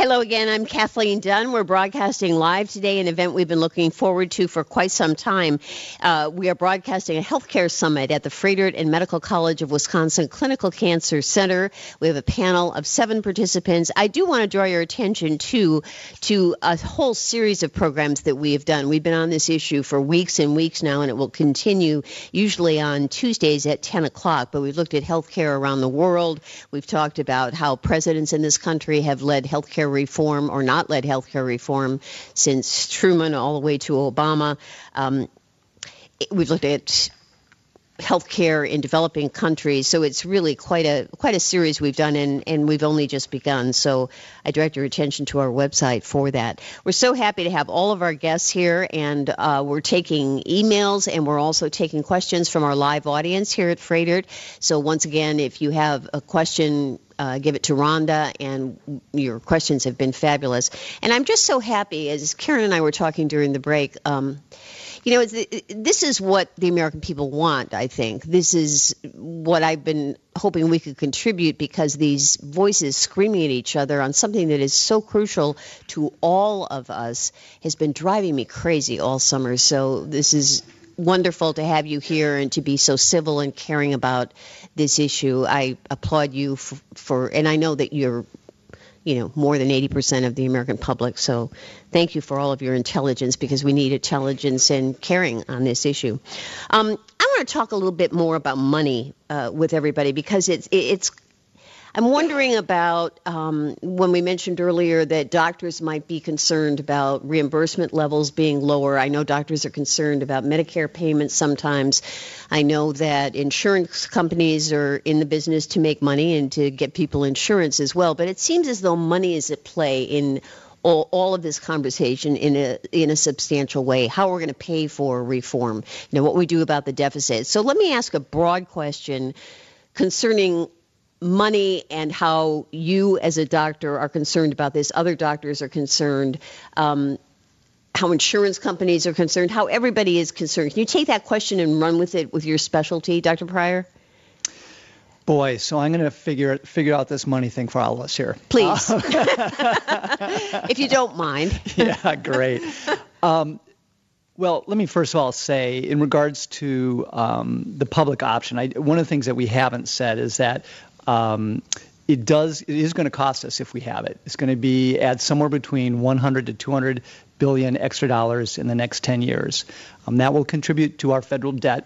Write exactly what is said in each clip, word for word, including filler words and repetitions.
Hello again, I'm Kathleen Dunn. We're broadcasting live today, an event we've been looking forward to for quite some time. Uh, we are broadcasting a healthcare summit at the Froedtert and Medical College of Wisconsin Clinical Cancer Center. We have a panel of seven participants. I do want to draw your attention to, to a whole series of programs that we have done. We've been on this issue for weeks and weeks now, and it will continue usually on Tuesdays at ten o'clock. But we've looked at healthcare around the world. We've talked about how presidents in this country have led healthcare reform or not led healthcare reform since Truman all the way to Obama. Um, we've looked at healthcare in developing countries, so it's really quite a quite a series we've done, and, and we've only just begun. So I direct your attention to our website for that. We're so happy to have all of our guests here, and uh, we're taking emails, and we're also taking questions from our live audience here at Froedtert. So once again, if you have a question, Uh, give it to Rhonda, and your questions have been fabulous. And I'm just so happy, as Karen and I were talking during the break, um, you know, it's, it, this is what the American people want, I think. This is what I've been hoping we could contribute, because these voices screaming at each other on something that is so crucial to all of us has been driving me crazy all summer. So this is wonderful to have you here and to be so civil and caring about this issue. I applaud you for, for and I know that you're, you know, more than eighty percent of the American public. So thank you for all of your intelligence, because we need intelligence and caring on this issue. Um, I want to talk a little bit more about money uh, with everybody, because it's it's I'm wondering about um, when we mentioned earlier that doctors might be concerned about reimbursement levels being lower. I know doctors are concerned about Medicare payments sometimes. I know that insurance companies are in the business to make money and to get people insurance as well. But it seems as though money is at play in all, all of this conversation in a in a substantial way. How we're going to pay for reform, you know, what we do about the deficit. So let me ask a broad question concerning money and how you as a doctor are concerned about this, other doctors are concerned, um, how insurance companies are concerned, how everybody is concerned. Can you take that question and run with it with your specialty, Doctor Pryor? Boy, so I'm going to figure figure out this money thing for all of us here. Please. Uh, if you don't mind. Yeah, great. Um, Well, let me first of all say, in regards to um, the public option, I, one of the things that we haven't said is that um, it does it is going to cost us if we have it. It's going to be add somewhere between one hundred to two hundred billion extra dollars in the next ten years. Um, that will contribute to our federal debt.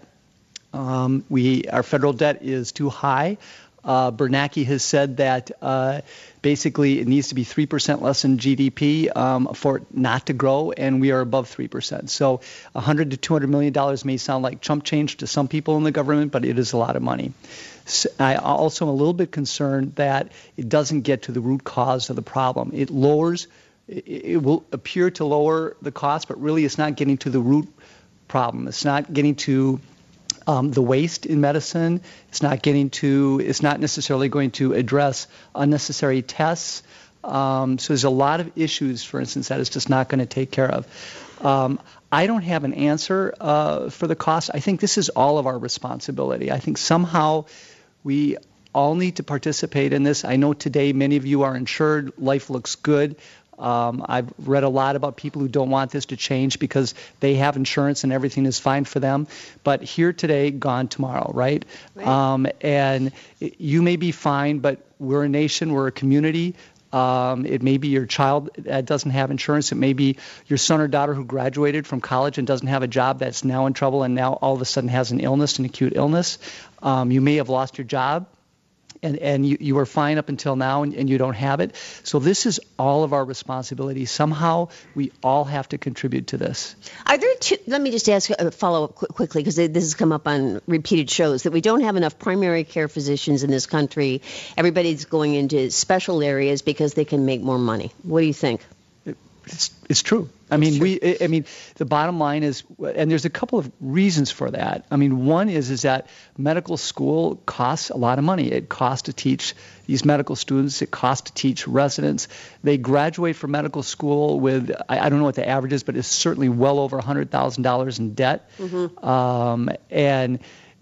Um, we our federal debt is too high. Uh, Bernanke has said that uh, basically it needs to be three percent less than G D P um, for it not to grow, and we are above three percent. So one hundred to two hundred million dollars may sound like chump change to some people in the government, but it is a lot of money. So I also am a little bit concerned that it doesn't get to the root cause of the problem. It lowers, it, it will appear to lower the cost, but really it's not getting to the root problem. It's not getting to Um, the waste in medicine. It's not getting to, it's not necessarily going to address unnecessary tests. Um, so there's a lot of issues, for instance, that it's just not going to take care of. Um, I don't have an answer uh, for the cost. I think this is all of our responsibility. I think somehow we all need to participate in this. I know today many of you are insured. Life looks good. Um, I've read a lot about people who don't want this to change because they have insurance and everything is fine for them. But here today, gone tomorrow, right? Right. Um, and it, you may be fine, but we're a nation, we're a community. Um, it may be your child that doesn't have insurance. It may be your son or daughter who graduated from college and doesn't have a job that's now in trouble and now all of a sudden has an illness, an acute illness. Um, you may have lost your job. And, and you, you were fine up until now, and, and you don't have it. So this is all of our responsibility. Somehow we all have to contribute to this. Are there two, let me just ask a follow-up qu- quickly, because this has come up on repeated shows, that we don't have enough primary care physicians in this country. Everybody's going into special areas because they can make more money. What do you think? It's, it's true. I mean, true. we. I mean, the bottom line is, and there's a couple of reasons for that. I mean, one is is that medical school costs a lot of money. It costs to teach these medical students. It costs to teach residents. They graduate from medical school with, I, I don't know what the average is, but it's certainly well over one hundred thousand dollars in debt. Mm-hmm. Um, and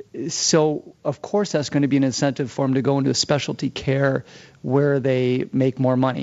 so, of course, that's going to be an incentive for them to go into specialty care where they make more money.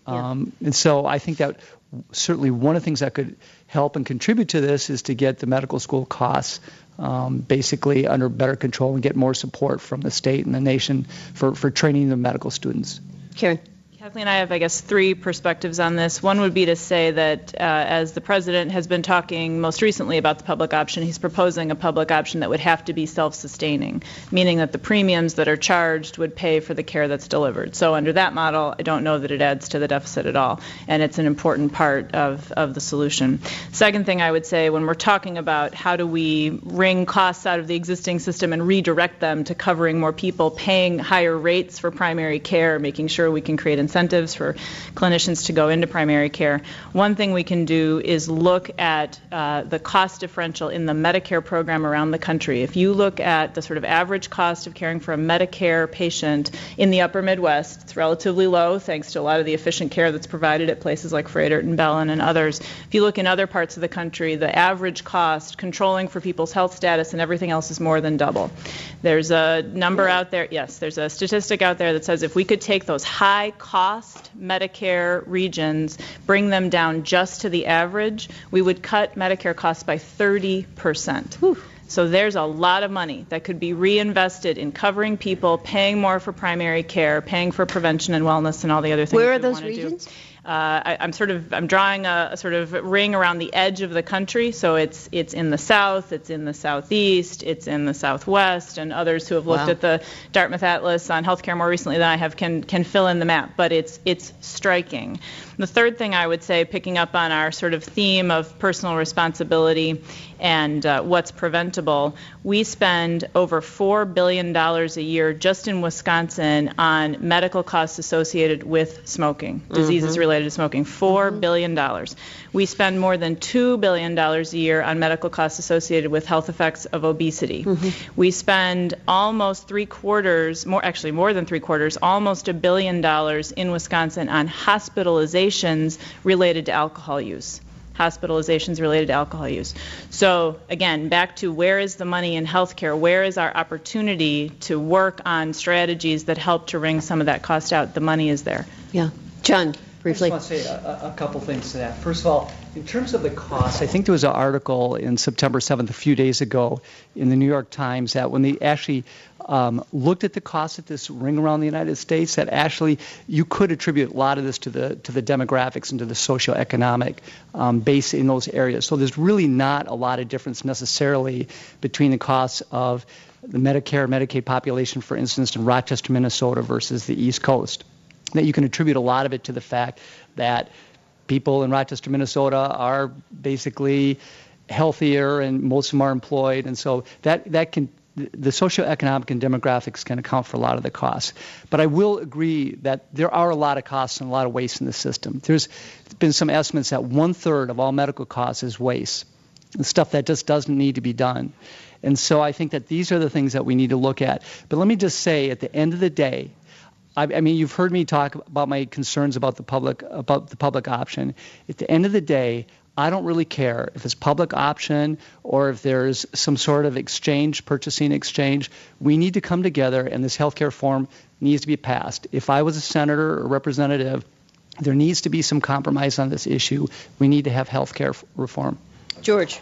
Um, yeah. And so I think that certainly one of the things that could help and contribute to this is to get the medical school costs um, basically under better control and get more support from the state and the nation for, for training the medical students. Karen. Kathleen and I have, I guess, three perspectives on this. One would be to say that uh, as the president has been talking most recently about the public option, he's proposing a public option that would have to be self-sustaining, meaning that the premiums that are charged would pay for the care that's delivered. So under that model, I don't know that it adds to the deficit at all, and it's an important part of, of the solution. Second thing I would say, when we're talking about how do we wring costs out of the existing system and redirect them to covering more people, paying higher rates for primary care, making sure we can create incentives incentives for clinicians to go into primary care. One thing we can do is look at uh, the cost differential in the Medicare program around the country. If you look at the sort of average cost of caring for a Medicare patient in the upper Midwest, it's relatively low thanks to a lot of the efficient care that's provided at places like Froedtert and Bellin and others. If you look in other parts of the country, the average cost, controlling for people's health status and everything else is more than double. There's a number out there, yes, there's a statistic out there that says if we could take those high cost Medicare regions, bring them down just to the average, we would cut Medicare costs by thirty percent. Whew. So there's a lot of money that could be reinvested in covering people, paying more for primary care, paying for prevention and wellness and all the other things Where we are those want to regions? do. Uh, I, I'm sort of I'm drawing a, a sort of ring around the edge of the country. So it's it's in the south, it's in the southeast, it's in the southwest, and others who have looked Wow. at the Dartmouth Atlas on healthcare more recently than I have can can fill in the map. But it's it's striking. The third thing I would say, picking up on our sort of theme of personal responsibility and uh, what's preventable, we spend over four billion dollars a year just in Wisconsin on medical costs associated with smoking, mm-hmm. diseases related to smoking, four mm-hmm. billion dollars. We spend more than two billion dollars a year on medical costs associated with health effects of obesity. Mm-hmm. We spend almost three quarters, more actually more than three quarters, almost a billion dollars in Wisconsin on hospitalizations related to alcohol use. Hospitalizations related to alcohol use. So again, back to where is the money in healthcare? Where is our opportunity to work on strategies that help to wring some of that cost out? The money is there. Yeah. John, briefly. I just want to say a, a couple things to that. First of all, in terms of the cost, I think there was an article in September seventh, a few days ago, in the New York Times that when they actually um, looked at the cost of this ring around the United States, that actually you could attribute a lot of this to the to the demographics and to the socioeconomic um, base in those areas. So there's really not a lot of difference necessarily between the costs of the Medicare, Medicaid population, for instance, in Rochester, Minnesota versus the East Coast. That you can attribute a lot of it to the fact that people in Rochester, Minnesota are basically healthier and most of them are employed. And so that, that can, the socioeconomic and demographics can account for a lot of the costs. But I will agree that there are a lot of costs and a lot of waste in the system. There's been some estimates that one third of all medical costs is waste, stuff that just doesn't need to be done. And so I think that these are the things that we need to look at. But let me just say, at the end of the day, I, I mean, you've heard me talk about my concerns about the public about the public option. At the end of the day, I don't really care if it's public option or if there's some sort of exchange, purchasing exchange. We need to come together, and this healthcare reform needs to be passed. If I was a senator or representative, there needs to be some compromise on this issue. We need to have healthcare reform. George.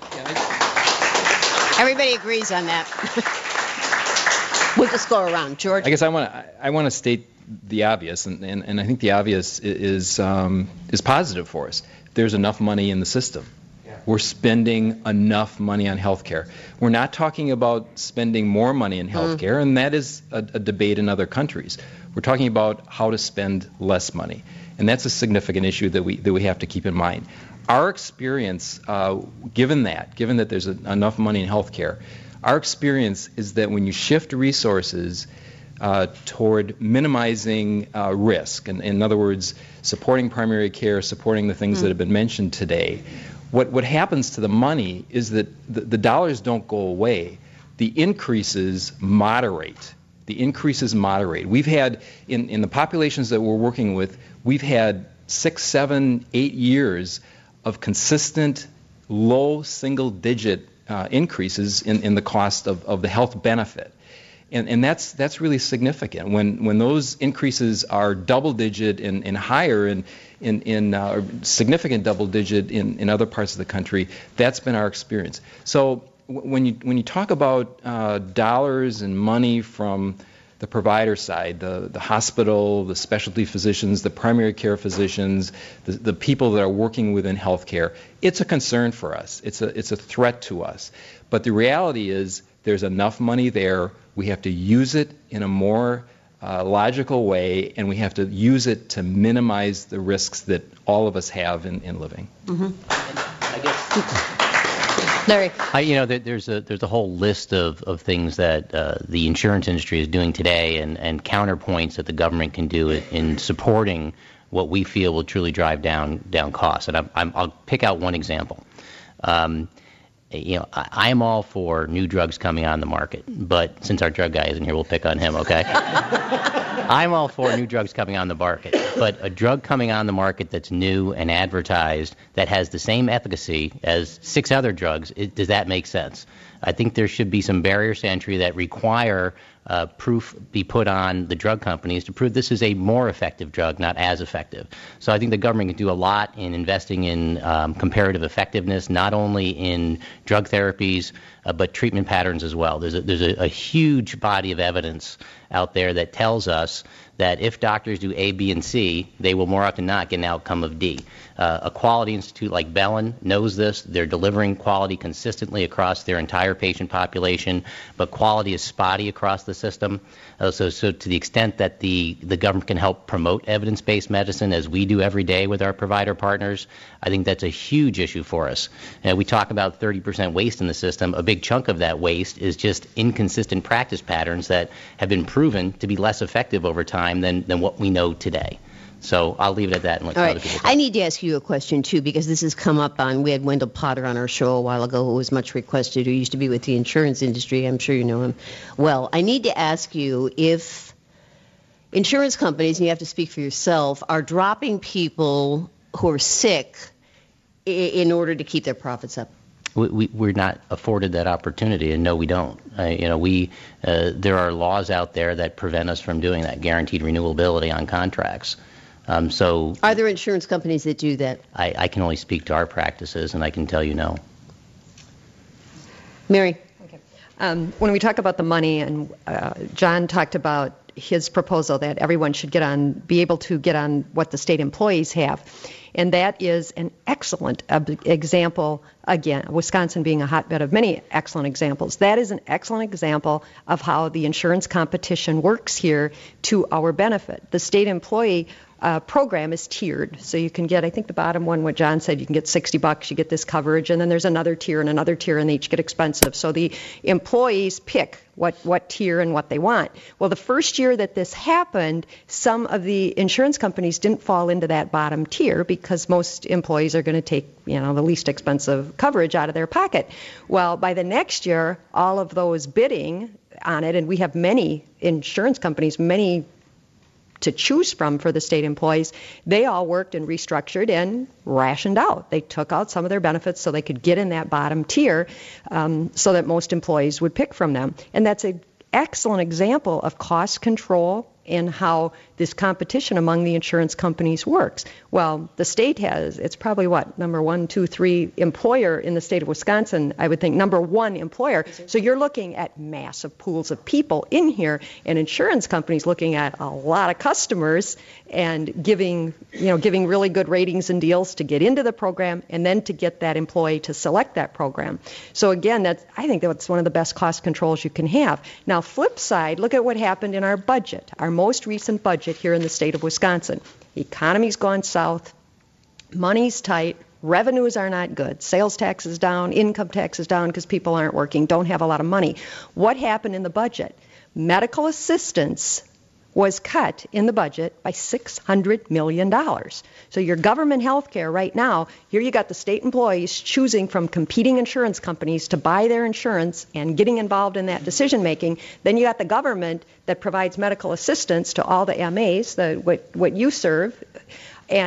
Everybody agrees on that. We'll just go around. George. I guess I want to I want to state the obvious, and, and, and I think the obvious is um, is positive for us. There's enough money in the system. Yeah. We're spending enough money on healthcare. We're not talking about spending more money in healthcare, mm. and that is a, a debate in other countries. We're talking about how to spend less money, and that's a significant issue that we that we have to keep in mind. Our experience, uh, given that, given that there's a, enough money in healthcare, our experience is that when you shift resources uh, toward minimizing uh, risk, and in other words, supporting primary care, supporting the things mm. that have been mentioned today, what, what happens to the money is that the, the dollars don't go away. The increases moderate. The increases moderate. We've had, in, in the populations that we're working with, we've had six, seven, eight years of consistent low single-digit Uh, increases in, in the cost of, of the health benefit. And, and that's that's really significant. When when those increases are double digit and, and higher in in, in uh, significant double digit in, in other parts of the country, that's been our experience. So w- when you when you talk about uh, dollars and money from the provider side, the, the hospital, the specialty physicians, the primary care physicians, the, the people that are working within healthcare, it's a concern for us. It's a it's a threat to us. But the reality is there's enough money there. We have to use it in a more uh, logical way, and we have to use it to minimize the risks that all of us have in, in living. Mm-hmm. I guess, Larry. I, you know, there, there's a there's a whole list of, of things that uh, the insurance industry is doing today, and, and counterpoints that the government can do in, in supporting what we feel will truly drive down down costs. And I'm, I'm, I'll pick out one example. Um, You know, I am all for new drugs coming on the market, but since our drug guy isn't here, we'll pick on him, okay? I'm all for new drugs coming on the market, but a drug coming on the market that's new and advertised that has the same efficacy as six other drugs, it, does that make sense? I think there should be some barriers to entry that require uh, proof be put on the drug companies to prove this is a more effective drug, not as effective. So I think the government can do a lot in investing in um, comparative effectiveness, not only in drug therapies, uh, but treatment patterns as well. There's a, there's a, a huge body of evidence out there that tells us that if doctors do A, B, and C, they will more often not get an outcome of D. Uh, a quality institute like Bellin knows this. They're delivering quality consistently across their entire patient population, but quality is spotty across the system. Uh, so, so to the extent that the, the government can help promote evidence-based medicine, as we do every day with our provider partners, I think that's a huge issue for us. Uh, we talk about thirty percent waste in the system. A big chunk of that waste is just inconsistent practice patterns that have been proven to be less effective over time than, than what we know today. So I'll leave it at that and let All other right. people talk. I need to ask you a question, too, because this has come up on, we had Wendell Potter on our show a while ago, who was much requested, who used to be with the insurance industry. I'm sure you know him well. I need to ask you if insurance companies, and you have to speak for yourself, are dropping people who are sick i- in order to keep their profits up. We, we, we're not afforded that opportunity, and no, we don't. Uh, you know, we uh, there are laws out there that prevent us from doing that, guaranteed renewability on contracts. Um, so Are there insurance companies that do that? I, I can only speak to our practices, and I can tell you no. Mary? Okay. Um, when we talk about the money, and uh, John talked about his proposal that everyone should get on, be able to get on what the state employees have. And that is an excellent example, again, Wisconsin being a hotbed of many excellent examples. That is an excellent example of how the insurance competition works here to our benefit. The state employee uh, program is tiered. So you can get, I think the bottom one, what John said, you can get sixty bucks, you get this coverage, and then there's another tier and another tier, and they each get expensive. So the employees pick what, what tier and what they want. Well, the first year that this happened, some of the insurance companies didn't fall into that bottom tier because most employees are going to take, you know, the least expensive coverage out of their pocket. Well, by the next year, all of those bidding on it, and we have many insurance companies, many to choose from for the state employees, they all worked and restructured and rationed out. They took out some of their benefits so they could get in that bottom tier um, so that most employees would pick from them. And that's an excellent example of cost control and how this competition among the insurance companies works. Well, the state has, it's probably what, number one, two, three employer in the state of Wisconsin, I would think, number one employer. So you're looking at massive pools of people in here, and insurance companies looking at a lot of customers and giving, you know, giving really good ratings and deals to get into the program and then to get that employee to select that program. So again, that's, I think that's one of the best cost controls you can have. Now, flip side, look at what happened in our budget, our most recent budget here in the state of Wisconsin. The economy's gone south, money's tight, revenues are not good, sales tax is down, income tax is down because people aren't working, don't have a lot of money. What happened in the budget? Medical assistance was cut in the budget by six hundred million dollars. So your government health care right now, here you got the state employees choosing from competing insurance companies to buy their insurance and getting involved in that decision making. Then you got the government that provides medical assistance to all the M As, the, what, what you serve, and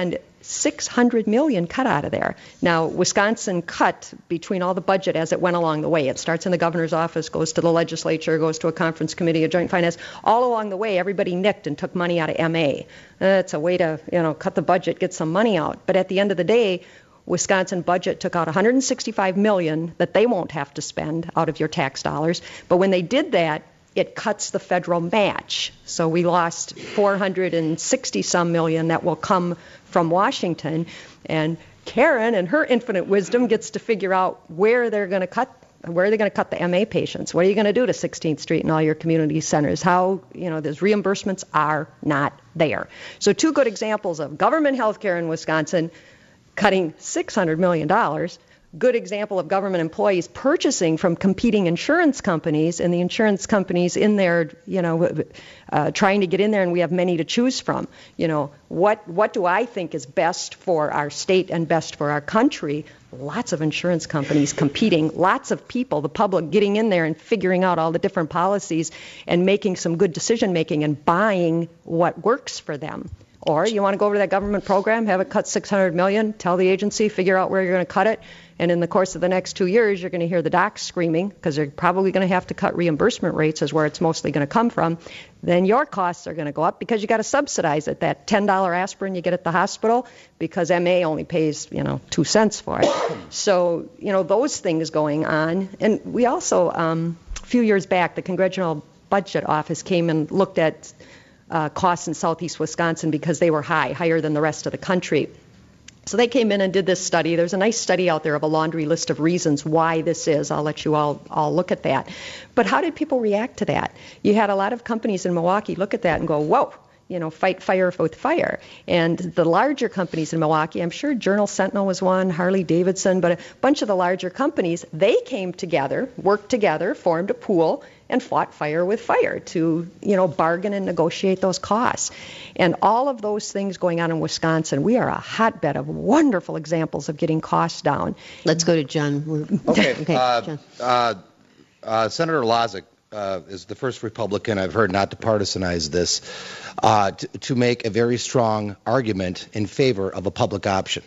six hundred million dollars cut out of there. Now, Wisconsin cut between all the budget as it went along the way. It starts in the governor's office, goes to the legislature, goes to a conference committee, a joint finance. All along the way, everybody nicked and took money out of M A. That's a way to, you know, cut the budget, get some money out. But at the end of the day, Wisconsin budget took out one hundred sixty-five million dollars that they won't have to spend out of your tax dollars. But when they did that, it cuts the federal match. So we lost four hundred sixty some million that will come from Washington. And Karen, in her infinite wisdom, gets to figure out where they're going to cut. Where are they going to cut the M A patients? What are you going to do to sixteenth Street and all your community centers? How, you know, those reimbursements are not there. So two good examples of government health care in Wisconsin cutting six hundred million dollars. Good example of government employees purchasing from competing insurance companies, and the insurance companies in there, you know, uh, trying to get in there, and we have many to choose from. You know, what what do I think is best for our state and best for our country? Lots of insurance companies competing, lots of people, the public getting in there and figuring out all the different policies and making some good decision making and buying what works for them. Or you want to go over to that government program, have it cut six hundred million dollars, tell the agency, figure out where you're going to cut it, and in the course of the next two years, you're going to hear the docs screaming because they're probably going to have to cut reimbursement rates is where it's mostly going to come from. Then your costs are going to go up because you got to subsidize it. That ten dollar aspirin you get at the hospital because M A only pays, you know, two cents for it. So, you know, those things going on. And we also, um, a few years back, the Congressional Budget Office came and looked at Uh, costs in southeast Wisconsin because they were high, higher than the rest of the country. So they came in and did this study. There's a nice study out there of a laundry list of reasons why this is. I'll let you all, all look at that. But how did people react to that? You had a lot of companies in Milwaukee look at that and go, whoa, you know, fight fire with fire. And the larger companies in Milwaukee, I'm sure Journal Sentinel was one, Harley Davidson, but a bunch of the larger companies, they came together, worked together, formed a pool, and fought fire with fire to, you know, bargain and negotiate those costs. And all of those things going on in Wisconsin, we are a hotbed of wonderful examples of getting costs down. Let's go to John. Okay. okay uh, John. Uh, uh, Senator Lozick uh, is the first Republican I've heard, not to partisanize this, uh, to, to make a very strong argument in favor of a public option.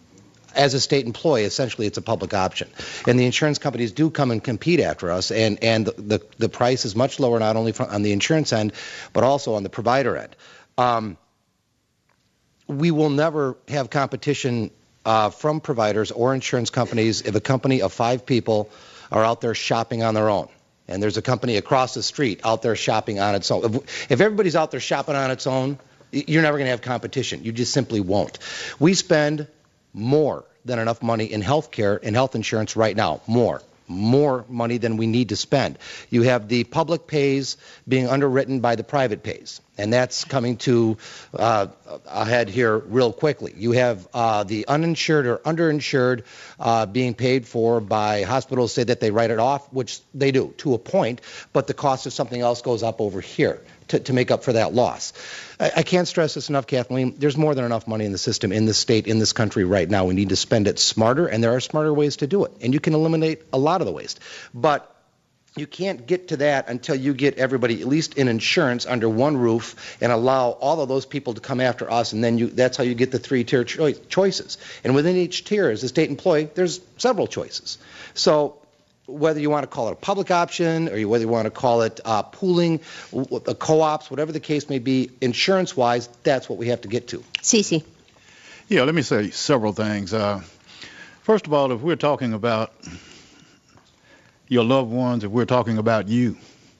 As a state employee, essentially, it's a public option. And the insurance companies do come and compete after us, and, and the, the, the price is much lower not only from, on the insurance end, but also on the provider end. Um, we will never have competition uh, from providers or insurance companies if a company of five people are out there shopping on their own. And there's a company across the street out there shopping on its own. If, if everybody's out there shopping on its own, you're never going to have competition. You just simply won't. We spend more than enough money in health care and health insurance right now. More. More money than we need to spend. You have the public pays being underwritten by the private pays, and that's coming to uh, ahead here real quickly. You have uh, the uninsured or underinsured uh, being paid for by hospitals say that they write it off, which they do to a point, but the cost of something else goes up over here to, to make up for that loss. I, I can't stress this enough, Kathleen. There's more than enough money in the system, in this state, in this country right now. We need to spend it smarter, and there are smarter ways to do it. And you can eliminate a lot of the waste. But you can't get to that until you get everybody, at least in insurance, under one roof and allow all of those people to come after us, and then you, that's how you get the three-tier cho- choices. And within each tier, as a state employee, there's several choices. So whether you want to call it a public option or whether you want to call it uh, pooling, uh, co-ops, whatever the case may be, insurance-wise, that's what we have to get to. Cece. Yeah, let me say several things. Uh, first of all, if we're talking about your loved ones, if we're talking about you,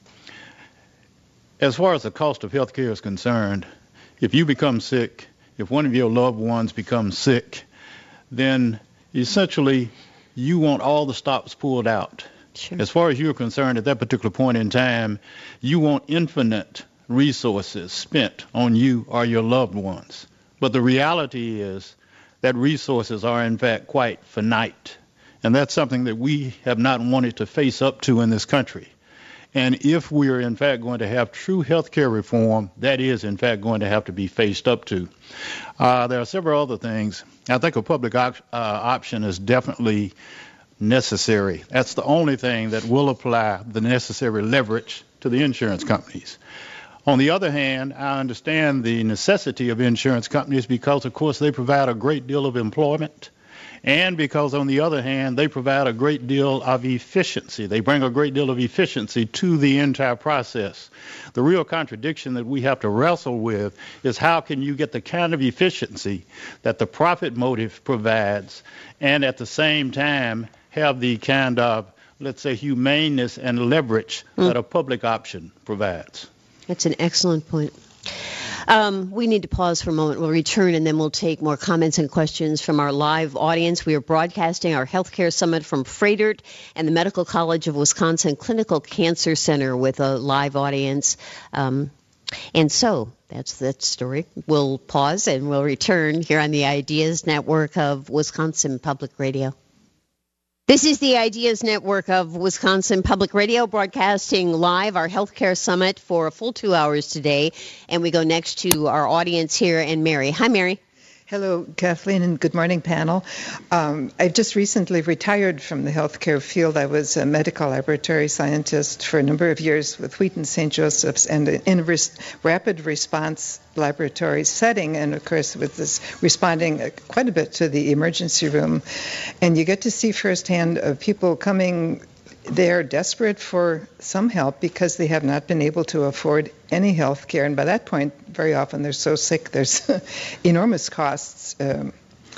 as far as the cost of health care is concerned, if you become sick, if one of your loved ones becomes sick, then essentially you want all the stops pulled out. Sure. As far as you're concerned, at that particular point in time, you want infinite resources spent on you or your loved ones. But the reality is that resources are, in fact, quite finite. And that's something that we have not wanted to face up to in this country. And if we are, in fact, going to have true health care reform, that is, in fact, going to have to be faced up to. Uh, there are several other things. I think a public op- uh, option is definitely necessary. That's the only thing that will apply the necessary leverage to the insurance companies. On the other hand, I understand the necessity of insurance companies because, of course, they provide a great deal of employment, and because, on the other hand, they provide a great deal of efficiency. They bring a great deal of efficiency to the entire process. The real contradiction that we have to wrestle with is how can you get the kind of efficiency that the profit motive provides and at the same time have the kind of, let's say, humaneness and leverage mm. that a public option provides. That's an excellent point. Um, we need to pause for a moment. We'll return, and then we'll take more comments and questions from our live audience. We are broadcasting our Healthcare Summit from Froedtert and the Medical College of Wisconsin Clinical Cancer Center with a live audience. Um, and so that's that story. We'll pause, and we'll return here on the Ideas Network of Wisconsin Public Radio. This is the Ideas Network of Wisconsin Public Radio, broadcasting live our Healthcare Summit for a full two hours today. And we go next to our audience here, and Mary. Hi, Mary. Hello, Kathleen, and good morning, panel. Um, I've just recently retired from the healthcare field. I was a medical laboratory scientist for a number of years with Wheaton Saint Joseph's and in a res- rapid response laboratory setting, and of course with this responding quite a bit to the emergency room. And you get to see firsthand of people coming there desperate for some help because they have not been able to afford any health care. And by that point, very often they're so sick, there's enormous costs um,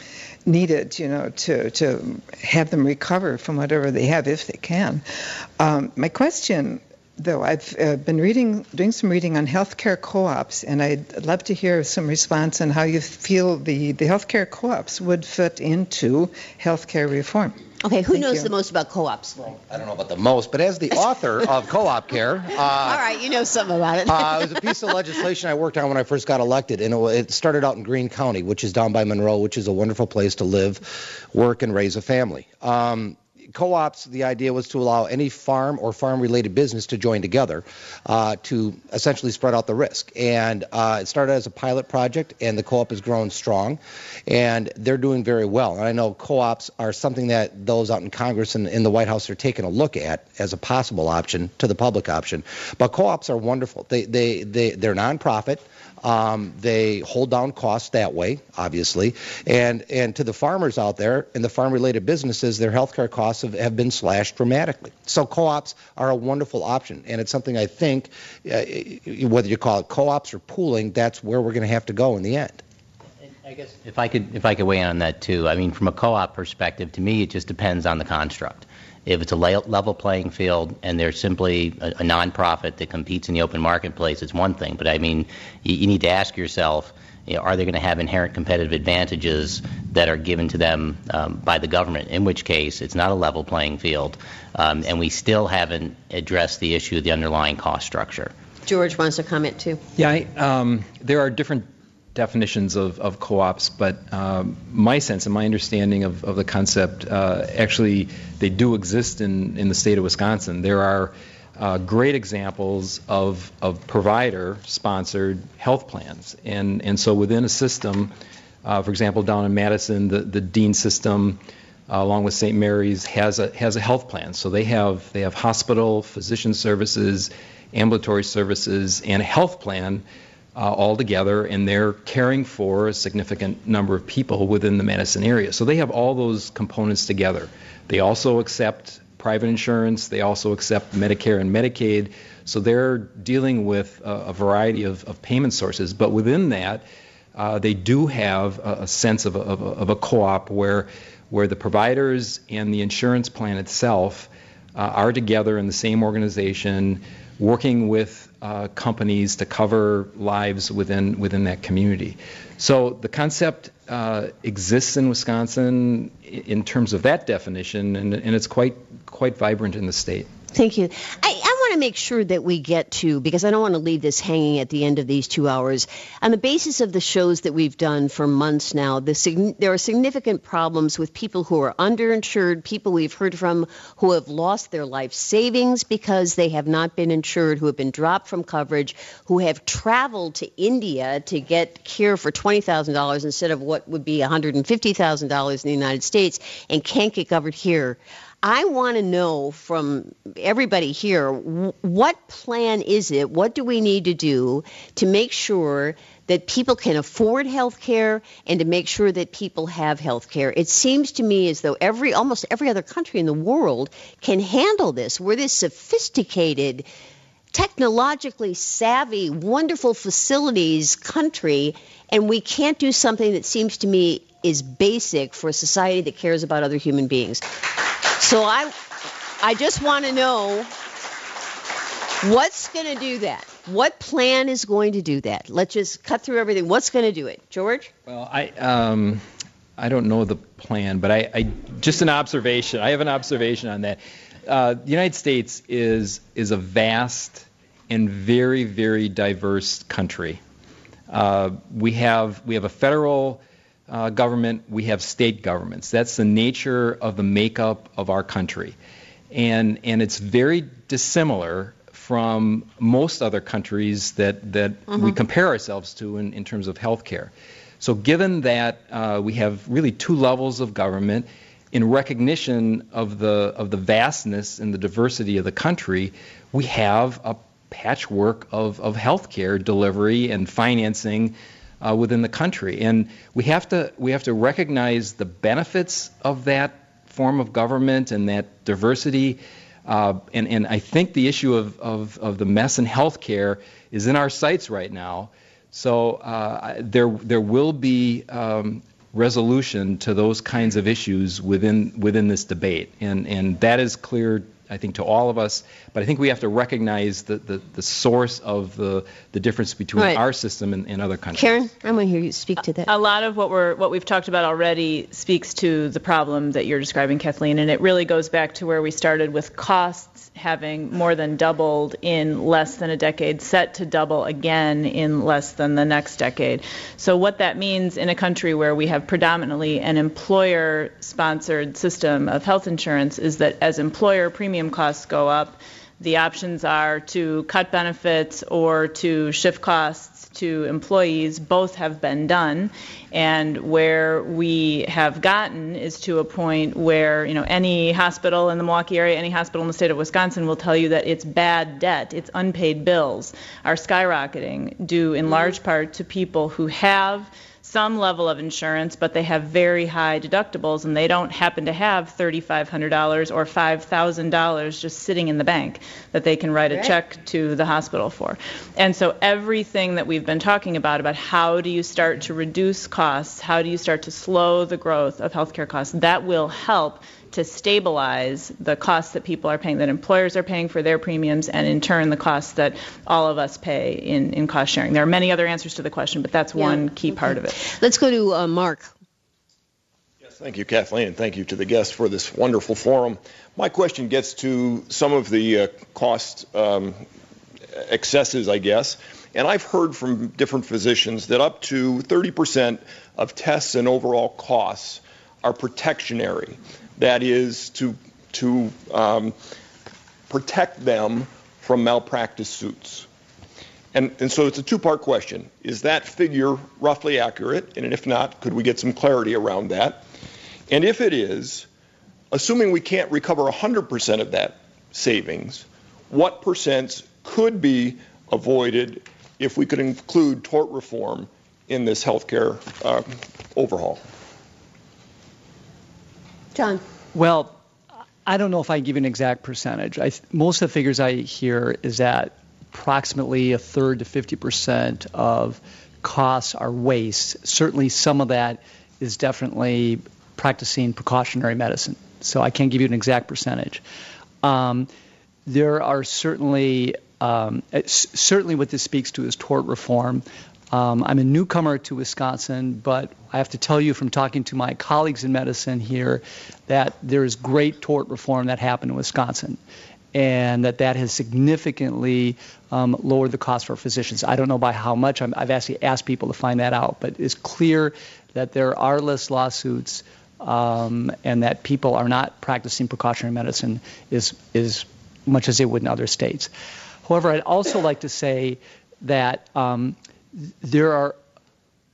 needed, you know, to, to have them recover from whatever they have, if they can. Um, my question, though, I've uh, been reading, doing some reading on healthcare co-ops, and I'd love to hear some response on how you feel the, the healthcare co-ops would fit into healthcare reform. Okay, who Thank knows you. the most about co-ops? I don't know about the most, but as the author of Co-op Care, uh, all right, you know something about it. uh, it was a piece of legislation I worked on when I first got elected, and it, it started out in Greene County, which is down by Monroe, which is a wonderful place to live, work, and raise a family. Um, Co-ops, the idea was to allow any farm or farm-related business to join together uh, to essentially spread out the risk. And uh, it started as a pilot project, and the co-op has grown strong, and they're doing very well. And I know co-ops are something that those out in Congress and in the White House are taking a look at as a possible option to the public option. But co-ops are wonderful. They, they, they, they're nonprofit. Um, they hold down costs that way, obviously, and and to the farmers out there and the farm-related businesses, their healthcare costs have, have been slashed dramatically. So co-ops are a wonderful option, and it's something I think, uh, whether you call it co-ops or pooling, that's where we're going to have to go in the end. I guess if I could if I could weigh in on that too. I mean, from a co-op perspective, to me, it just depends on the construct. If it's a level playing field and there's simply a, a nonprofit that competes in the open marketplace, it's one thing. But I mean, you, you need to ask yourself, you know, are they going to have inherent competitive advantages that are given to them um, by the government? In which case, it's not a level playing field, um, and we still haven't addressed the issue of the underlying cost structure. George wants to comment too. Yeah, I, um, there are different definitions of, of co-ops, but um, my sense and my understanding of, of the concept, uh, actually, they do exist in, in the state of Wisconsin. There are uh, great examples of, of provider-sponsored health plans. And, and so within a system, uh, for example, down in Madison, the, the Dean system, uh, along with Saint Mary's, has a, has a health plan. So they have, they have hospital, physician services, ambulatory services, and a health plan Uh, all together, and they're caring for a significant number of people within the Madison area. So they have all those components together. They also accept private insurance. They also accept Medicare and Medicaid. So they're dealing with a, a variety of, of payment sources. But within that, uh, they do have a, a sense of a, of, a, of a co-op where, where the providers and the insurance plan itself uh, are together in the same organization, working with uh, companies to cover lives within within that community. So the concept uh, exists in Wisconsin in terms of that definition, and, and it's quite quite vibrant in the state. Thank you. I, I want to make sure that we get to, because I don't want to leave this hanging at the end of these two hours. On the basis of the shows that we've done for months now, the, there are significant problems with people who are underinsured, people we've heard from who have lost their life savings because they have not been insured, who have been dropped from coverage, who have traveled to India to get care for twenty thousand dollars instead of what would be one hundred fifty thousand dollars in the United States and can't get covered here. I want to know from everybody here, what plan is it? What do we need to do to make sure that people can afford health care and to make sure that people have health care? It seems to me as though every almost every other country in the world can handle this. We're this sophisticated, technologically savvy, wonderful facilities country, and we can't do something that seems to me is basic for a society that cares about other human beings. So I, I just want to know what's going to do that. What plan is going to do that? Let's just cut through everything. What's going to do it, George? Well, I um, I don't know the plan, but I, I just an observation. I have an observation on that. Uh, the United States is is a vast and very very diverse country. Uh, we have we have a federal uh, government. We have state governments. That's the nature of the makeup of our country, and and it's very dissimilar from most other countries that that mm-hmm. we compare ourselves to in, in terms of health care. So given that uh, we have really two levels of government, in recognition of the of the vastness and the diversity of the country, we have a patchwork of, of health care delivery and financing uh, within the country. And we have to we have to recognize the benefits of that form of government and that diversity. Uh, and, and I think the issue of, of, of the mess in health care is in our sights right now. So uh, there there will be um, resolution to those kinds of issues within within this debate, and and that is clear, I think, to all of us. But I think we have to recognize the, the, the source of the, the difference between right. our system and, and other countries. Karen, I'm going to hear you speak to that. A lot of what we're what we've talked about already speaks to the problem that you're describing, Kathleen, and it really goes back to where we started with costs having more than doubled in less than a decade, set to double again in less than the next decade. So what that means in a country where we have predominantly an employer-sponsored system of health insurance is that as employer premium costs go up, the options are to cut benefits or to shift costs to employees. Both have been done. And where we have gotten is to a point where, you know, any hospital in the Milwaukee area, any hospital in the state of Wisconsin will tell you that it's bad debt, its unpaid bills are skyrocketing, due in large part to people who have some level of insurance, but they have very high deductibles, and they don't happen to have three thousand five hundred dollars or five thousand dollars just sitting in the bank that they can write a check to the hospital for. And so everything that we've been talking about, about how do you start to reduce costs, how do you start to slow the growth of healthcare costs, that will help to stabilize the costs that people are paying, that employers are paying for their premiums, and in turn the costs that all of us pay in, in cost sharing. There are many other answers to the question, but that's yeah. one key okay. part of it. Let's go to uh, Mark. Yes, thank you, Kathleen, and thank you to the guests for this wonderful forum. My question gets to some of the uh, cost um, excesses, I guess. And I've heard from different physicians that up to thirty percent of tests and overall costs are protectionary. That is to to um, protect them from malpractice suits. And, and so it's a two-part question. Is that figure roughly accurate? And if not, could we get some clarity around that? And if it is, assuming we can't recover one hundred percent of that savings, what percents could be avoided if we could include tort reform in this healthcare uh, overhaul? John. Well, I don't know if I can give you an exact percentage. I, most of the figures I hear is that approximately a third to fifty percent of costs are waste. Certainly some of that is definitely practicing precautionary medicine. So I can't give you an exact percentage. Um, there are certainly, um, certainly what this speaks to is tort reform. Um, I'm a newcomer to Wisconsin, but I have to tell you from talking to my colleagues in medicine here that there is great tort reform that happened in Wisconsin, and that that has significantly um, lowered the cost for physicians. I don't know by how much. I'm, I've actually asked people to find that out, but it's clear that there are less lawsuits um, and that people are not practicing precautionary medicine as, as much as they would in other states. However, I'd also like to say that um, there are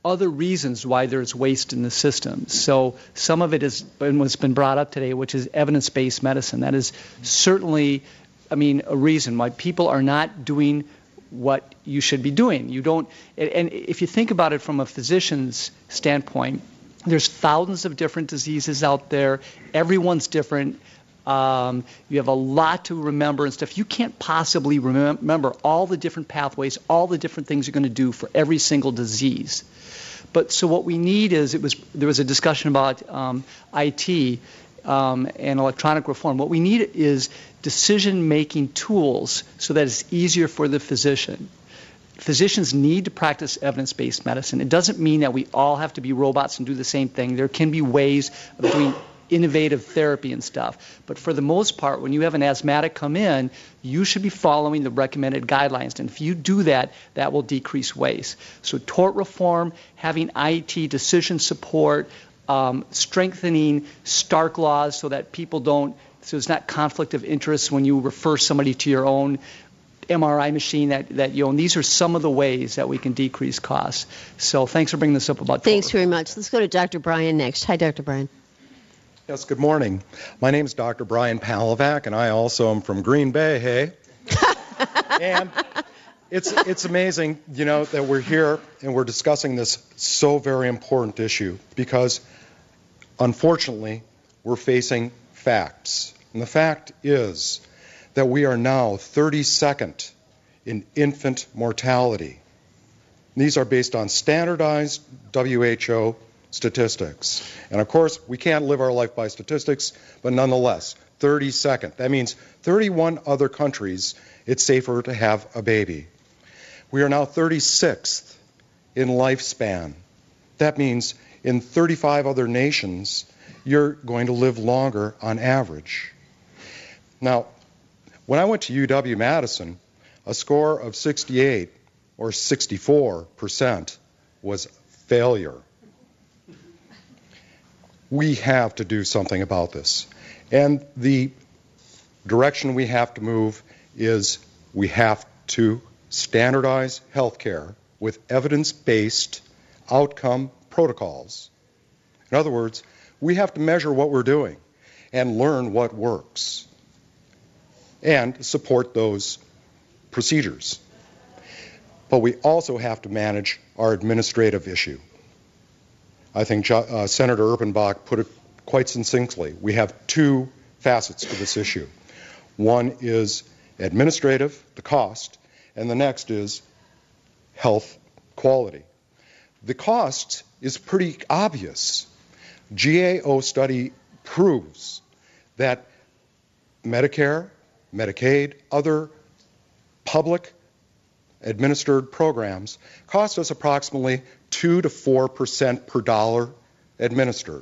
other reasons why there's waste in the system. So some of it is been, what's been brought up today, which is evidence-based medicine. That is certainly, I mean, a reason why people are not doing what you should be doing. You don't, and if you think about it from a physician's standpoint, there's thousands of different diseases out there. Everyone's different. Um, you have a lot to remember and stuff. You can't possibly remem- remember all the different pathways, all the different things you're going to do for every single disease. But so what we need is, it was there was a discussion about um, I T um, and electronic reform. What we need is decision-making tools so that it's easier for the physician. Physicians need to practice evidence-based medicine. It doesn't mean that we all have to be robots and do the same thing. There can be ways of doing innovative therapy and stuff. But for the most part, when you have an asthmatic come in, you should be following the recommended guidelines. And if you do that, that will decrease waste. So tort reform, having I T decision support, um, strengthening Stark laws so that people don't, so it's not conflict of interest when you refer somebody to your own M R I machine that, that you own. These are some of the ways that we can decrease costs. So thanks for bringing this up about Thanks very much. Let's go to Doctor Brian next. Hi, Doctor Brian. Yes, good morning. My name is Doctor Brian Palovac, and I also am from Green Bay, hey? And it's it's amazing, you know, that we're here and we're discussing this so very important issue because, unfortunately, we're facing facts. And the fact is that we are now thirty-second in infant mortality. These are based on standardized W H O statistics. And of course, we can't live our life by statistics, but nonetheless, thirty-second. That means thirty-one other countries, it's safer to have a baby. We are now thirty-sixth in lifespan. That means in thirty-five other nations, you're going to live longer on average. Now, when I went to U W-Madison, a score of sixty-eight or sixty-four percent was failure. We have to do something about this. And the direction we have to move is we have to standardize healthcare with evidence-based outcome protocols. In other words, we have to measure what we're doing and learn what works and support those procedures. But we also have to manage our administrative issue. I think uh, Senator Erpenbach put it quite succinctly. We have two facets to this issue. One is administrative, the cost, and the next is health quality. The cost is pretty obvious. G A O study proves that Medicare, Medicaid, other public administered programs cost us approximately two to four percent per dollar administered.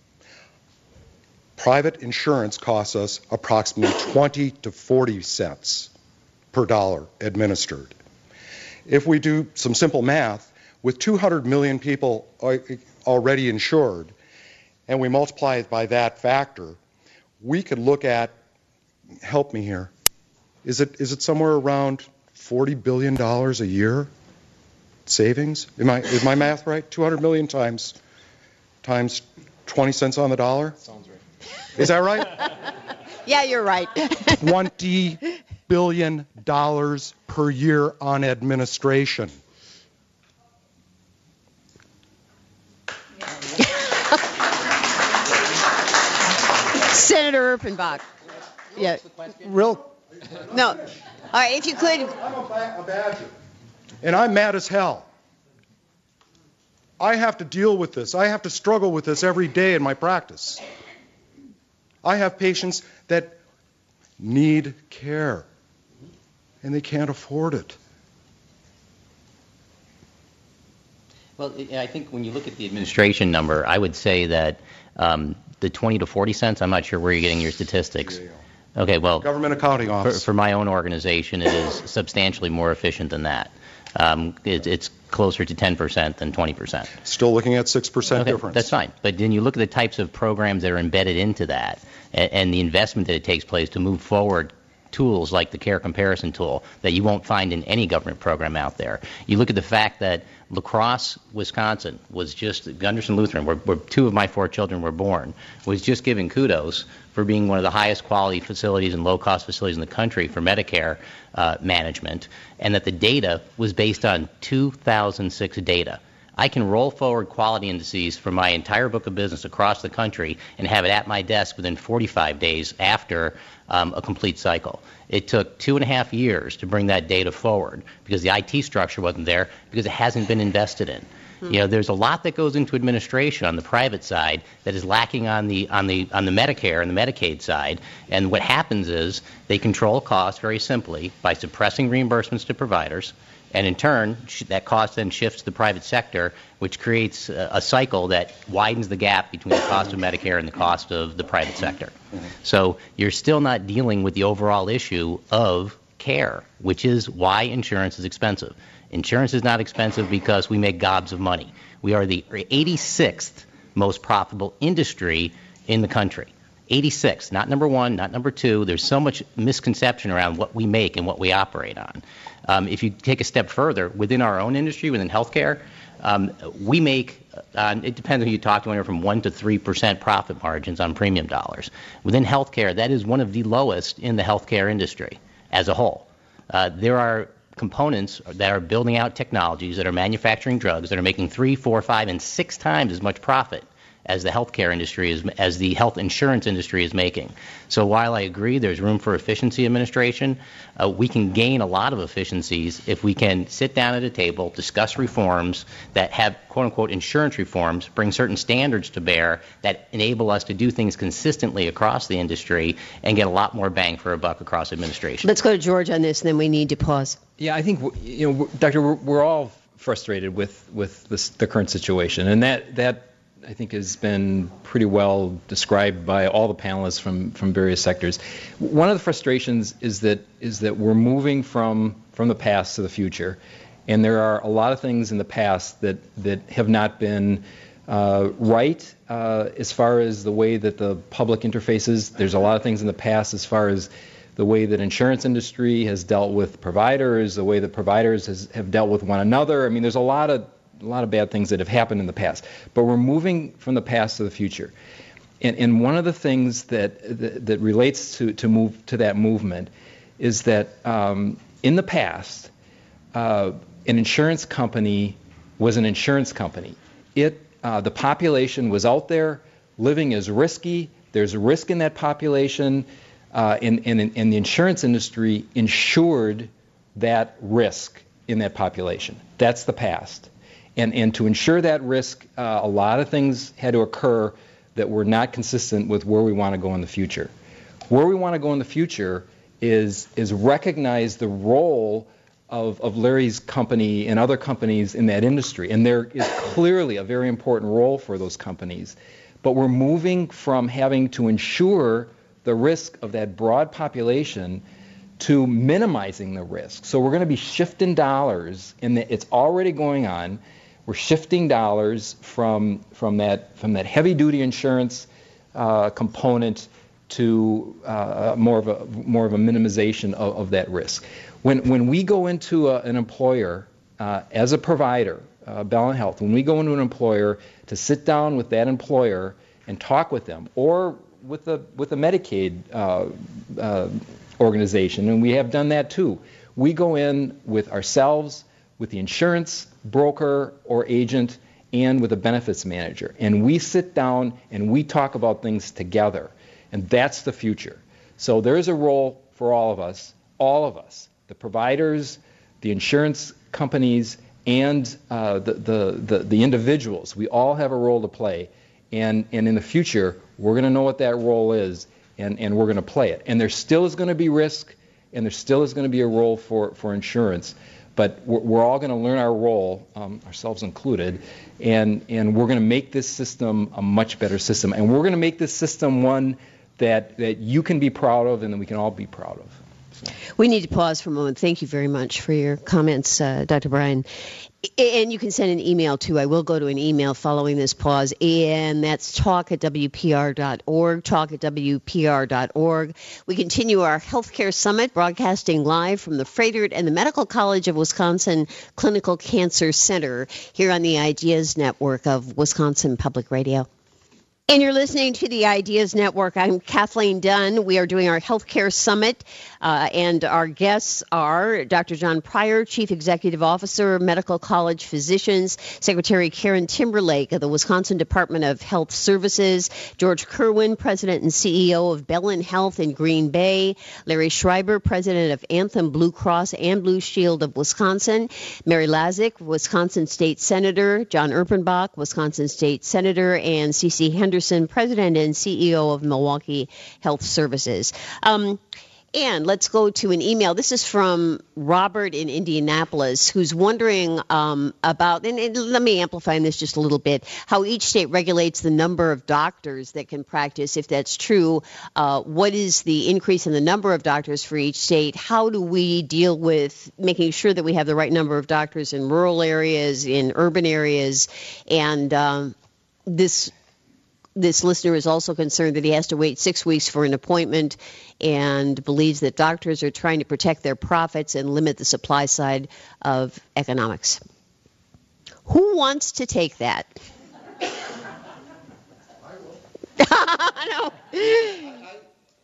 Private insurance costs us approximately twenty to forty cents per dollar administered. If we do some simple math, with two hundred million people already insured, and we multiply it by that factor, we could look at, help me here, is it is it somewhere around forty billion dollars a year savings? Am I, is my math right? two hundred million times times twenty cents on the dollar? Sounds right. Is that right? Yeah, you're right. twenty billion dollars per year on administration. Senator Erpenbach. Yeah. Real. No. All right, if you could. I'm a, a Badger, and I'm mad as hell. I have to deal with this. I have to struggle with this every day in my practice. I have patients that need care, and they can't afford it. Well, I think when you look at the administration number, I would say that um, the twenty to forty cents, I'm not sure where you're getting your statistics. Okay, well, Government Accounting Office. For, for my own organization, it is substantially more efficient than that. Um, it, it's closer to ten percent than twenty percent. Still looking at six percent okay, difference. That's fine. But then you look at the types of programs that are embedded into that and, and the investment that it takes place to move forward tools like the care comparison tool that you won't find in any government program out there. You look at the fact that La Crosse, Wisconsin, was just, Gunderson Lutheran, where, where two of my four children were born, was just given kudos for being one of the highest quality facilities and low-cost facilities in the country for Medicare uh, management, and that the data was based on two thousand six data. I can roll forward quality indices for my entire book of business across the country and have it at my desk within forty-five days after um, a complete cycle. It took two and a half years to bring that data forward because the I T structure wasn't there, because it hasn't been invested in. You know, there's a lot that goes into administration on the private side that is lacking on the on the on the Medicare and the Medicaid side. And what happens is they control costs very simply by suppressing reimbursements to providers, and in turn, that cost then shifts to the private sector, which creates a, a cycle that widens the gap between the cost of Medicare and the cost of the private sector. So you're still not dealing with the overall issue of care, which is why insurance is expensive. Insurance is not expensive because we make gobs of money. We are the eighty-sixth most profitable industry in the country. eighty-sixth, not number one, not number two. There's so much misconception around what we make and what we operate on. Um, if you take a step further, within our own industry, within healthcare, um, we make, uh, it depends on who you talk to, anywhere from one to three percent profit margins on premium dollars. Within healthcare, that is one of the lowest in the healthcare industry as a whole. Uh, there are components that are building out technologies that are manufacturing drugs that are making three, four, five, and six times as much profit as the healthcare industry is, as the health insurance industry is making. So while I agree there's room for efficiency administration, uh, we can gain a lot of efficiencies if we can sit down at a table, discuss reforms that have quote-unquote insurance reforms, bring certain standards to bear that enable us to do things consistently across the industry and get a lot more bang for a buck across administration. Let's go to George on this, and then we need to pause. Yeah, I think, you know, Doctor, we're, we're all frustrated with, with this, the current situation, and that that I think has been pretty well described by all the panelists from, from various sectors. One of the frustrations is that is that we're moving from from the past to the future, and there are a lot of things in the past that that have not been uh, right uh, as far as the way that the public interfaces. There's a lot of things in the past as far as the way that insurance industry has dealt with providers, the way that providers has, have dealt with one another. I mean, there's a lot of a lot of bad things that have happened in the past, but we're moving from the past to the future. And, and one of the things that, that that relates to to move to that movement is that um, in the past, uh, an insurance company was an insurance company. It uh, the population was out there. Living is risky. There's a risk in that population, uh, and, and, and the insurance industry insured that risk in that population. That's the past. And, and to ensure that risk, uh, a lot of things had to occur that were not consistent with where we want to go in the future. Where we want to go in the future is is recognize the role of, of Larry's company and other companies in that industry. And there is clearly a very important role for those companies. But we're moving from having to insure the risk of that broad population to minimizing the risk. So we're going to be shifting dollars, and it's already going on. We're shifting dollars from from that from that heavy-duty insurance uh, component to uh, more of a more of a minimization of, of that risk. When when we go into a, an employer uh, as a provider, uh, Bellin Health, when we go into an employer to sit down with that employer and talk with them, or with the with a Medicaid uh, uh, organization, and we have done that too. We go in with ourselves, with the insurance broker or agent, and with a benefits manager. And we sit down and we talk about things together. And that's the future. So there is a role for all of us, all of us, the providers, the insurance companies, and uh, the, the, the, the individuals. We all have a role to play. And, and in the future, we're going to know what that role is, and, and we're going to play it. And there still is going to be risk, and there still is going to be a role for, for insurance. But we're, we're all going to learn our role, um, ourselves included, and, and we're going to make this system a much better system. And we're going to make this system one that, that you can be proud of and that we can all be proud of. We need to pause for a moment. Thank you very much for your comments, uh, Doctor Bryan. And you can send an email, too. I will go to an email following this pause, and that's talk at W P R dot org, talk at W P R dot org. We continue our Healthcare Summit, broadcasting live from the Froedtert and the Medical College of Wisconsin Clinical Cancer Center here on the Ideas Network of Wisconsin Public Radio. And you're listening to the Ideas Network. I'm Kathleen Dunn. We are doing our Healthcare Summit, uh, and our guests are Doctor John Pryor, Chief Executive Officer, Medical College Physicians, Secretary Karen Timberlake of the Wisconsin Department of Health Services, George Kerwin, President and C E O of Bellin Health in Green Bay, Larry Schreiber, President of Anthem Blue Cross and Blue Shield of Wisconsin, Mary Lazick, Wisconsin State Senator, John Erpenbach, Wisconsin State Senator, and C C Henderson, President and C E O of Milwaukee Health Services. Um, and let's go to an email. This is from Robert in Indianapolis, who's wondering um, about, and, and let me amplify this just a little bit, how each state regulates the number of doctors that can practice. If that's true, uh, what is the increase in the number of doctors for each state? How do we deal with making sure that we have the right number of doctors in rural areas, in urban areas, and um, this This listener is also concerned that he has to wait six weeks for an appointment and believes that doctors are trying to protect their profits and limit the supply side of economics. Who wants to take that? I will. No. I,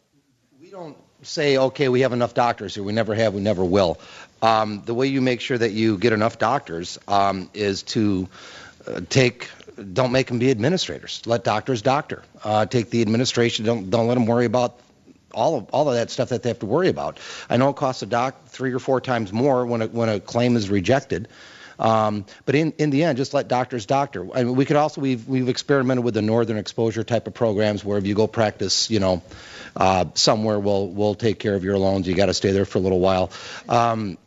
we don't say, okay, we have enough doctors here. We never have, we never will. Um, the way you make sure that you get enough doctors um, is to uh, take... Don't make them be administrators. Let doctors doctor. Uh, take the administration. Don't don't let them worry about all of all of that stuff that they have to worry about. I know it costs a doc three or four times more when a, when a claim is rejected. Um, but in, in the end, just let doctors doctor. I mean, we could also we've we've experimented with the northern exposure type of programs where if you go practice, you know, uh, somewhere, we'll we'll take care of your loans. You got to stay there for a little while. Um,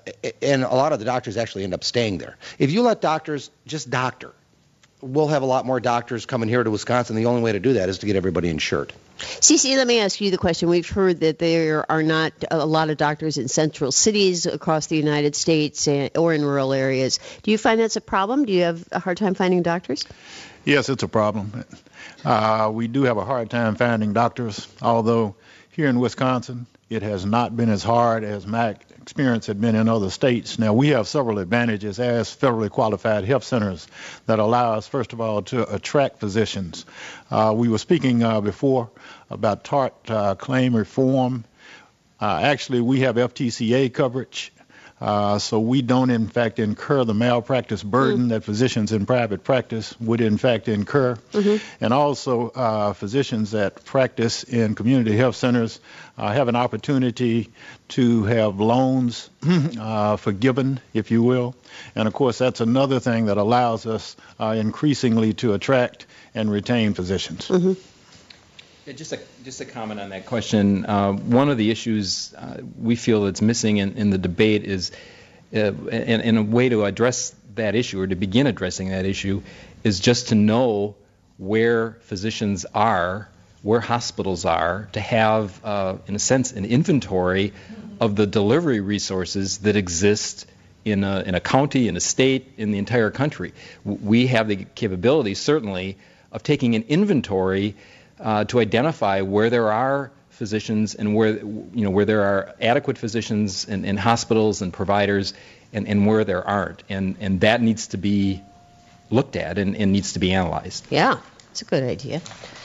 and a lot of the doctors actually end up staying there. If you let doctors just doctor, we'll have a lot more doctors coming here to Wisconsin. The only way to do that is to get everybody insured. Cece, let me ask you the question. We've heard that there are not a lot of doctors in central cities across the United States or in rural areas. Do you find that's a problem? Do you have a hard time finding doctors? Yes, it's a problem. Uh, we do have a hard time finding doctors, although here in Wisconsin, it has not been as hard as my experience had been in other states. Now, we have several advantages as federally qualified health centers that allow us, first of all, to attract physicians. Uh, we were speaking uh, before about tort uh, claim reform. Uh, actually, we have F T C A coverage. Uh, so we don't, in fact, incur the malpractice burden mm. that physicians in private practice would, in fact, incur. Mm-hmm. And also, uh, physicians that practice in community health centers uh, have an opportunity to have loans uh, forgiven, if you will. And, of course, that's another thing that allows us uh, increasingly to attract and retain physicians. Mm-hmm. Yeah, just a just a comment on that question. Uh, one of the issues uh, we feel that's missing in, in the debate is, uh, and, and a way to address that issue or to begin addressing that issue is just to know where physicians are, where hospitals are, to have, uh, in a sense, an inventory of the delivery resources that exist in a, in a county, in a state, in the entire country. We have the capability, certainly, of taking an inventory Uh, to identify where there are physicians and where you know where there are adequate physicians and, and hospitals and providers and, and where there aren't, and and that needs to be looked at and, and needs to be analyzed. Yeah, it's a good idea.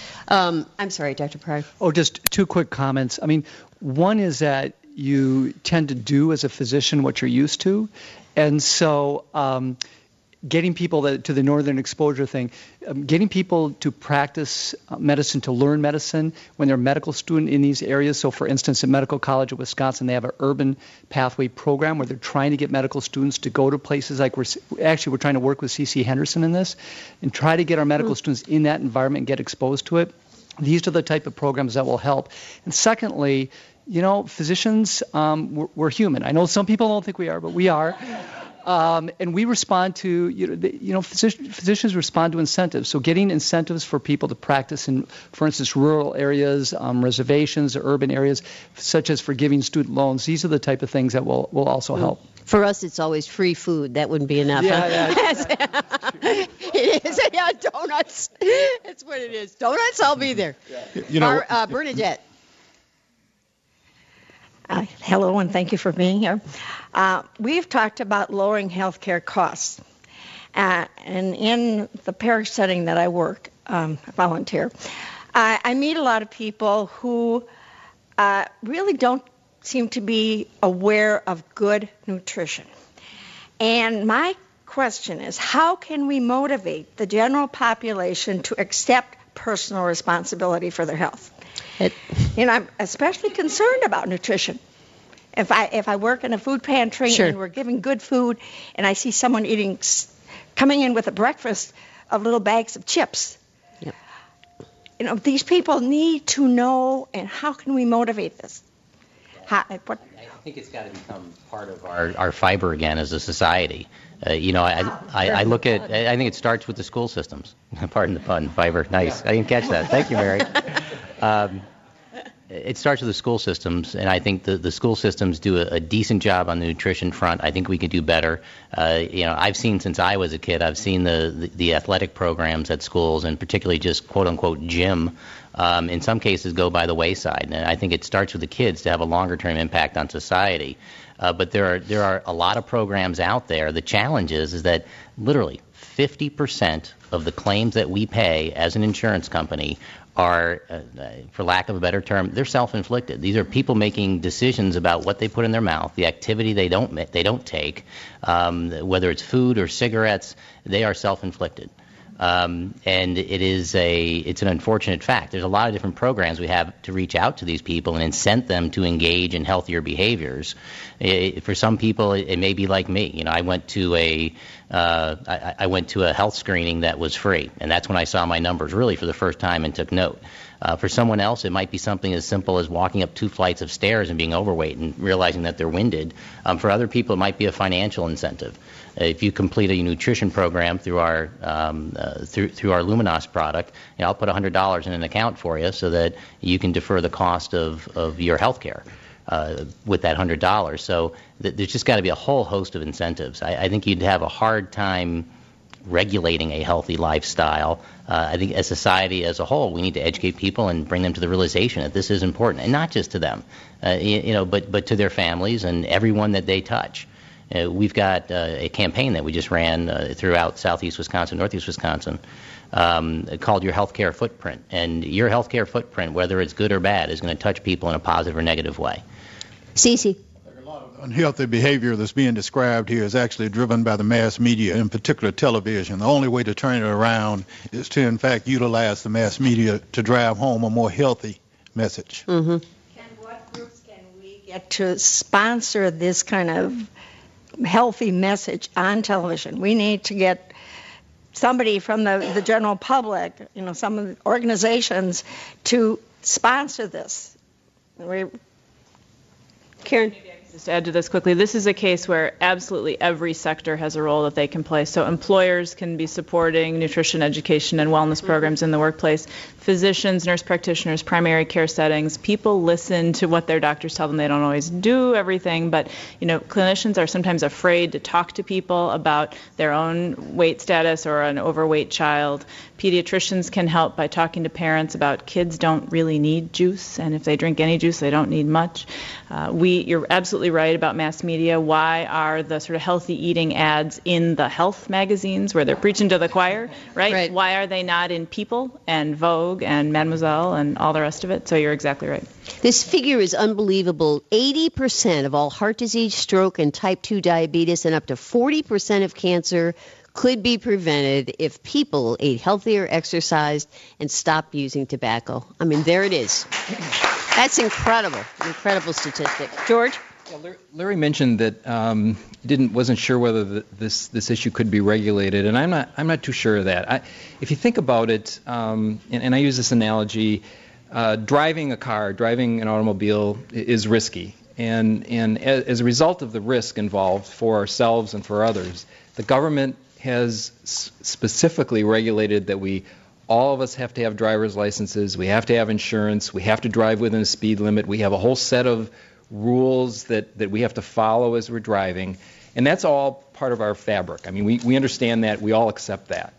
Um, I'm sorry, Doctor Pryor. Oh, just two quick comments. I mean, one is that you tend to do as a physician what you're used to, and so um, getting people that, to the northern exposure thing, um, getting people to practice medicine, to learn medicine when they're a medical student in these areas. So, for instance, at Medical College of Wisconsin, they have an urban pathway program where they're trying to get medical students to go to places like we're actually we're trying to work with C C Henderson in this and try to get our medical mm. students in that environment and get exposed to it. These are the type of programs that will help. And secondly, you know, physicians, um, we're, we're human. I know some people don't think we are, but we are. Um, and we respond to, you know, the, you know physician, physicians respond to incentives. So getting incentives for people to practice in, for instance, rural areas, um, reservations, or urban areas, such as forgiving student loans. These are the type of things that will, will also help. For us, it's always free food. That wouldn't be enough. Yeah, huh? yeah. It is. Yeah, donuts. That's what it is. Donuts, I'll be there. You know, Bar, uh, Bernadette. Uh, hello, and thank you for being here. Uh, we've talked about lowering health care costs. Uh, and in the parish setting that I work, um, volunteer, I, I meet a lot of people who uh, really don't seem to be aware of good nutrition. And my question is, how can we motivate the general population to accept personal responsibility for their health? It, you know, I'm especially concerned about nutrition. If I if I work in a food pantry Sure. and we're giving good food, and I see someone eating, coming in with a breakfast of little bags of chips, Yep. you know, these people need to know. And how can we motivate this? How, what? I think it's got to become part of our, our fiber again as a society. Uh, you know, I, I, I look at, I think it starts with the school systems. Pardon the pun, fiber. Nice. I didn't catch that. Thank you, Mary. Um, it starts with the school systems, and I think the, the school systems do a, a decent job on the nutrition front. I think we could do better. Uh, you know, I've seen since I was a kid, I've seen the, the, the athletic programs at schools, and particularly just quote-unquote gym, um, in some cases go by the wayside. And I think it starts with the kids to have a longer-term impact on society. Uh, but there are there are a lot of programs out there. The challenge is, is that literally fifty percent of the claims that we pay as an insurance company are, uh, for lack of a better term, they're self-inflicted. These are people making decisions about what they put in their mouth, the activity they don't they don't take, um, whether it's food or cigarettes. They are self-inflicted. Um, and it is a it's an unfortunate fact. There's a lot of different programs we have to reach out to these people and incent them to engage in healthier behaviors. It, for some people, it, it may be like me. You know, I went to a uh, I, I went to a health screening that was free, and that's when I saw my numbers really for the first time and took note. Uh, for someone else, it might be something as simple as walking up two flights of stairs and being overweight and realizing that they're winded. Um, for other people, it might be a financial incentive. If you complete a nutrition program through our um, uh, through through our Luminos product, you know, I'll put one hundred dollars in an account for you so that you can defer the cost of, of your health care uh, with that one hundred dollars. So th- there's just got to be a whole host of incentives. I, I think you'd have a hard time regulating a healthy lifestyle. Uh, I think as society as a whole, we need to educate people and bring them to the realization that this is important, and not just to them, uh, you, you know, but but to their families and everyone that they touch. Uh, we've got uh, a campaign that we just ran uh, throughout southeast Wisconsin, northeast Wisconsin, um, called Your Healthcare Footprint. And your healthcare footprint, whether it's good or bad, is going to touch people in a positive or negative way. Cece. Unhealthy behavior that's being described here is actually driven by the mass media, in particular television. The only way to turn it around is to, in fact, utilize the mass media to drive home a more healthy message. Mm-hmm. Can, what groups can we get to sponsor this kind of healthy message on television? We need to get somebody from the, the general public, you know, some of the organizations to sponsor this. We, Karen. Just to add to this quickly, this is a case where absolutely every sector has a role that they can play. So employers can be supporting nutrition education and wellness programs in the workplace. Physicians, nurse practitioners, primary care settings, people listen to what their doctors tell them. They don't always do everything, but you know, clinicians are sometimes afraid to talk to people about their own weight status or an overweight child. Pediatricians can help by talking to parents about kids don't really need juice, and if they drink any juice, they don't need much. Uh, we, you're absolutely right about mass media. Why are the sort of healthy eating ads in the health magazines where they're preaching to the choir, right? Right. Why are they not in People and Vogue and Mademoiselle and all the rest of it? So you're exactly right. This figure is unbelievable. eighty percent of all heart disease, stroke, and type two diabetes, and up to forty percent of cancer could be prevented if people ate healthier, exercised, and stopped using tobacco. I mean, there it is. That's incredible, incredible statistic. George? Yeah, Larry mentioned that um, didn't wasn't sure whether the, this this issue could be regulated, and I'm not I'm not too sure of that. I, if you think about it, um, and, and I use this analogy, uh, driving a car, driving an automobile is risky. And, and as a result of the risk involved for ourselves and for others, the government has specifically regulated that we, all of us have to have driver's licenses, we have to have insurance, we have to drive within a speed limit, we have a whole set of rules that, that we have to follow as we're driving, and that's all part of our fabric. I mean, we, we understand that, we all accept that.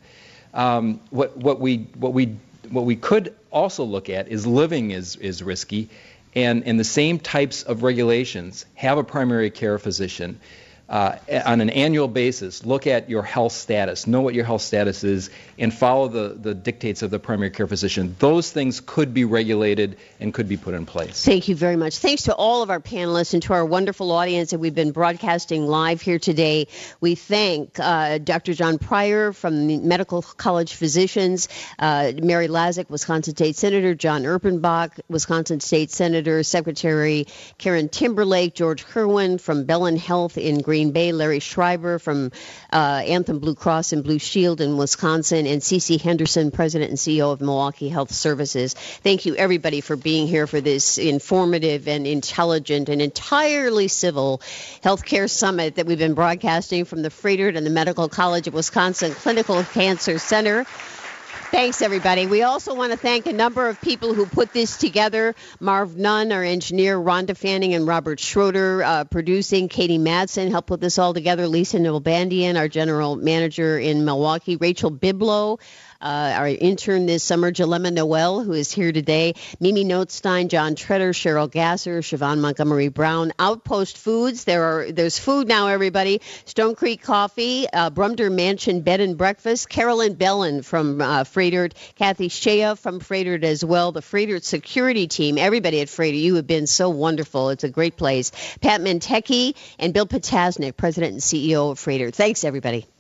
Um, what, what, we, what, we, what we could also look at is living is, is risky, and, and the same types of regulations. Have a primary care physician. Uh, on an annual basis, look at your health status, know what your health status is, and follow the, the dictates of the primary care physician. Those things could be regulated and could be put in place. Thank you very much. Thanks to all of our panelists and to our wonderful audience that we've been broadcasting live here today. We thank uh, Doctor John Pryor from the Medical College Physicians, uh, Mary Lazich, Wisconsin State Senator, John Erpenbach, Wisconsin State Senator, Secretary Karen Timberlake, George Kerwin from Bellin Health in Green Bay, Larry Schreiber from uh, Anthem Blue Cross and Blue Shield in Wisconsin, and Cece Henderson, President and C E O of Milwaukee Health Services. Thank you, everybody, for being here for this informative and intelligent and entirely civil healthcare summit that we've been broadcasting from the Froedtert and the Medical College of Wisconsin Clinical Cancer Center. Thanks, everybody. We also want to thank a number of people who put this together. Marv Nunn, our engineer, Rhonda Fanning and Robert Schroeder, uh, producing. Katie Madsen helped put this all together. Lisa Nilbandian, our general manager in Milwaukee. Rachel Biblow, Uh, our intern this summer, Jalema Noel, who is here today, Mimi Notstein, John Treader, Cheryl Gasser, Siobhan Montgomery Brown. Outpost Foods, there are there's food now, everybody. Stone Creek Coffee, uh, Brumder Mansion Bed and Breakfast, Carolyn Bellin from uh, Froedtert, Kathy Shea from Froedtert as well, the Froedtert security team, everybody at Froedtert, you have been so wonderful. It's a great place. Pat Mentecki and Bill Potasnik, President and C E O of Froedtert. Thanks, everybody.